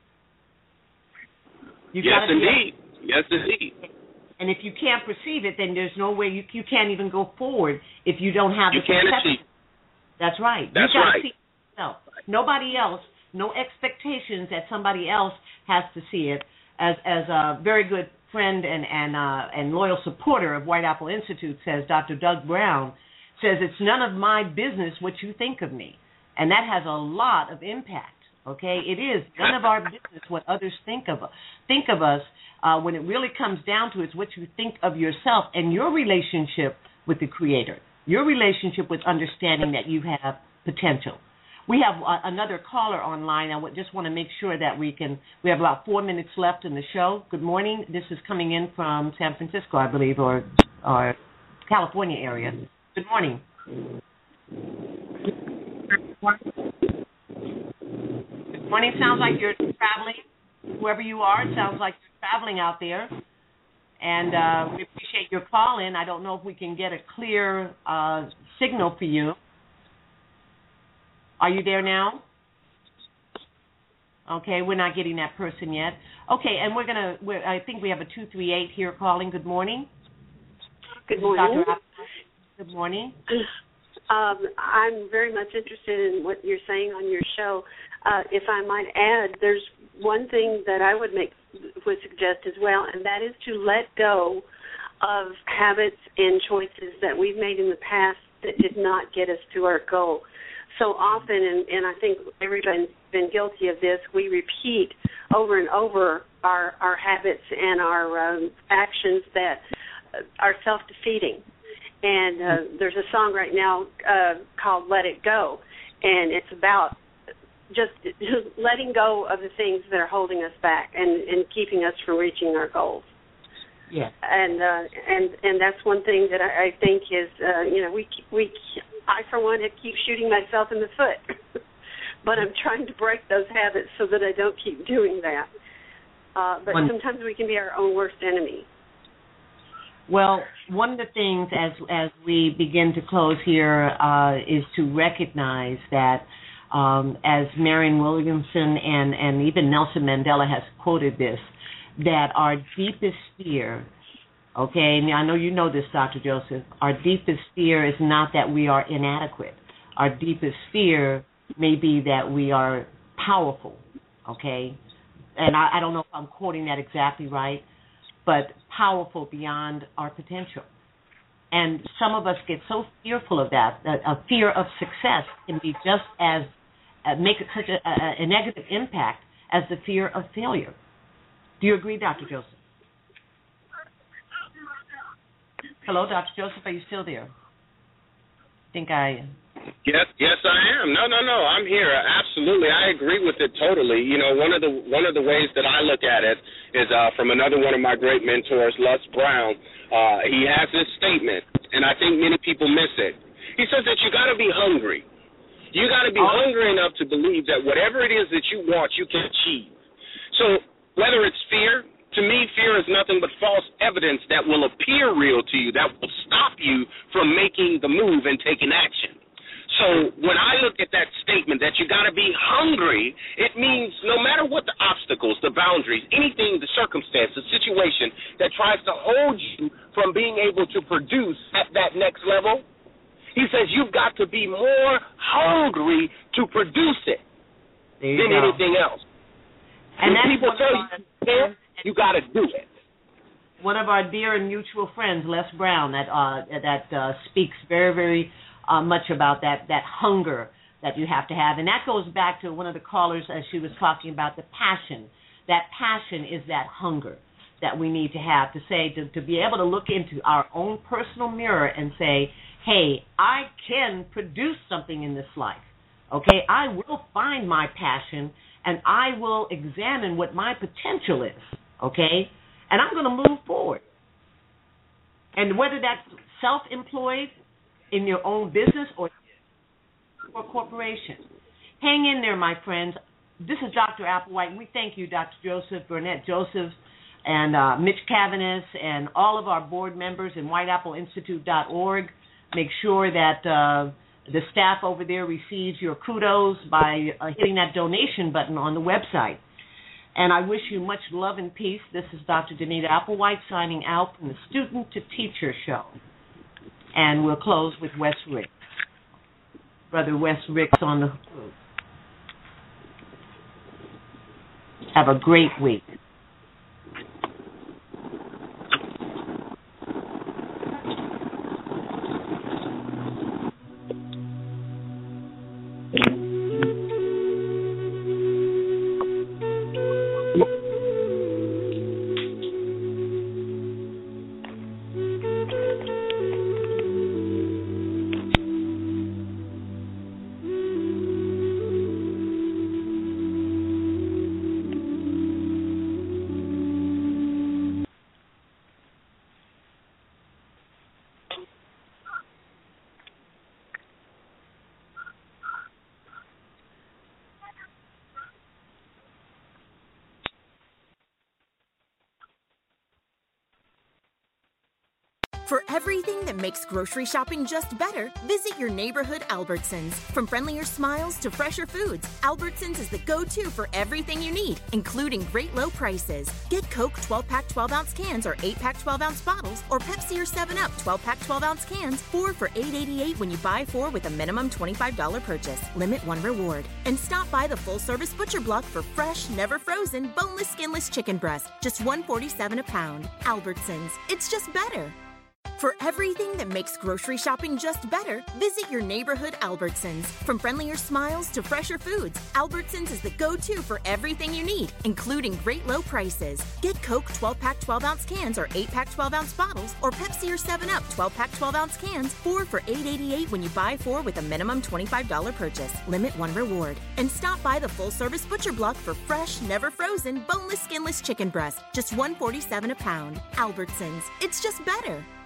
Yes, indeed. Yes, indeed. And if you can't perceive it, then there's no way you can't even go forward if you don't have the perception. That's right. That's you right. See yourself. Nobody else, no expectations that somebody else has to see it. As a very good friend and loyal supporter of White Apple Institute says, Dr. Doug Brown says, it's none of my business what you think of me. And that has a lot of impact. Okay, it is none of our business what others think of us. When it really comes down to it, it's what you think of yourself and your relationship with the Creator, your relationship with understanding that you have potential. We have another caller online. I just want to make sure that we have about 4 minutes left in the show. Good morning. This is coming in from San Francisco, I believe, or California area. Good morning. Good morning. Sounds like you're traveling. Whoever you are, it sounds like you're traveling out there. And we appreciate your call in. I don't know if we can get a clear signal for you. Are you there now? Okay, we're not getting that person yet. Okay, and I think we have a 238 here calling. Good morning. Good morning. Dr. Good morning. I'm very much interested in what you're saying on your show. If I might add, there's one thing that I would suggest as well, and that is to let go of habits and choices that we've made in the past that did not get us to our goal. So often, and I think everybody's been guilty of this, we repeat over and over our habits and our actions that are self-defeating. And there's a song right now called Let It Go, and it's about just letting go of the things that are holding us back and keeping us from reaching our goals. Yeah. And that's one thing that I think is, I, for one, keep shooting myself in the foot. But I'm trying to break those habits so that I don't keep doing that. But sometimes we can be our own worst enemy. Well, one of the things as we begin to close here is to recognize that as Marianne Williamson and even Nelson Mandela has quoted this, that our deepest fear, okay, and I know you know this, Dr. Joseph, our deepest fear is not that we are inadequate. Our deepest fear may be that we are powerful, okay? And I don't know if I'm quoting that exactly right, but powerful beyond our potential. And some of us get so fearful of that a fear of success can be just as, make such a negative impact as the fear of failure. Do you agree, Dr. Joseph? Hello, Dr. Joseph, are you still there? Yes, I am. No, I'm here. Absolutely, I agree with it totally. You know, one of the ways that I look at it is from another one of my great mentors, Les Brown. He has this statement, and I think many people miss it. He says that you got to be hungry. You got to be hungry enough to believe that whatever it is that you want, you can achieve. So whether it's fear, to me, fear is nothing but false evidence that will appear real to you, that will stop you from making the move and taking action. So when I look at that statement that you got to be hungry, it means no matter what the obstacles, the boundaries, anything, the circumstance, the situation that tries to hold you from being able to produce at that next level, He says you've got to be more hungry to produce it than anything else. And when people tell you you got to do it. One of our dear and mutual friends, Les Brown, that speaks very, very much about that hunger that you have to have. And that goes back to one of the callers as she was talking about the passion. That passion is that hunger that we need to have, to say, to be able to look into our own personal mirror and say, hey, I can produce something in this life. Okay, I will find my passion and I will examine what my potential is. Okay, and I'm going to move forward. And whether that's self-employed in your own business or corporation, hang in there, my friends. This is Dr. Applewhite. We thank you, Dr. Joseph, Burnett Joseph, and Mitch Cavanis, and all of our board members in whiteappleinstitute.org. Make sure that the staff over there receives your kudos by hitting that donation button on the website. And I wish you much love and peace. This is Dr. Danita Applewhite signing out from the Student to Teacher Show. And we'll close with Wes Ricks. Brother Wes Ricks on the hook. Have a great week. For everything that makes grocery shopping just better, visit your neighborhood Albertsons. From friendlier smiles to fresher foods, Albertsons is the go-to for everything you need, including great low prices. Get Coke 12-pack 12-ounce cans or 8-pack 12-ounce bottles, or Pepsi or 7-Up 12-pack 12-ounce cans, 4 for $8.88 when you buy 4 with a minimum $25 purchase. Limit 1 reward. And stop by the full-service butcher block for fresh, never frozen, boneless, skinless chicken breast, just $1.47 a pound. Albertsons, it's just better. For everything that makes grocery shopping just better, visit your neighborhood Albertsons. From friendlier smiles to fresher foods, Albertsons is the go-to for everything you need, including great low prices. Get Coke 12-pack 12-ounce cans or 8-pack 12-ounce bottles, or Pepsi or 7-Up 12-pack 12-ounce cans, 4 for $8.88 when you buy 4 with a minimum $25 purchase. Limit 1 reward. And stop by the full-service butcher block for fresh, never frozen, boneless, skinless chicken breast, just $1.47 a pound. Albertsons, it's just better.